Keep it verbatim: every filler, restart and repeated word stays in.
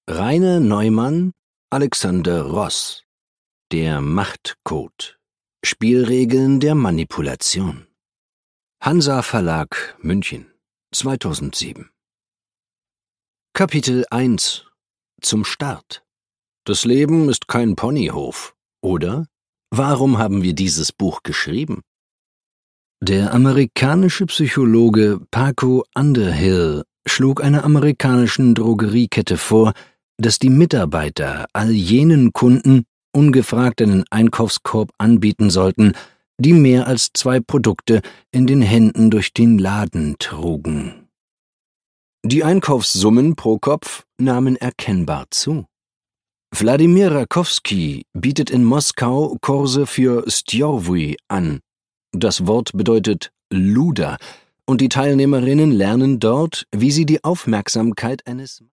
Rainer Neumann, Alexander Ross. Der Machtcode. Spielregeln der Manipulation. Hansa Verlag, München, zweitausendsieben. Kapitel eins. Zum Start. Das Leben ist kein Ponyhof, oder? Warum haben wir dieses Buch geschrieben? Der amerikanische Psychologe Paco Underhill schlug einer amerikanischen Drogeriekette vor, dass die Mitarbeiter all jenen Kunden ungefragt einen Einkaufskorb anbieten sollten, die mehr als zwei Produkte in den Händen durch den Laden trugen. Die Einkaufssummen pro Kopf nahmen erkennbar zu. Wladimir Rakowski bietet in Moskau Kurse für Stjorvy an. Das Wort bedeutet Luder, und die Teilnehmerinnen lernen dort, wie sie die Aufmerksamkeit eines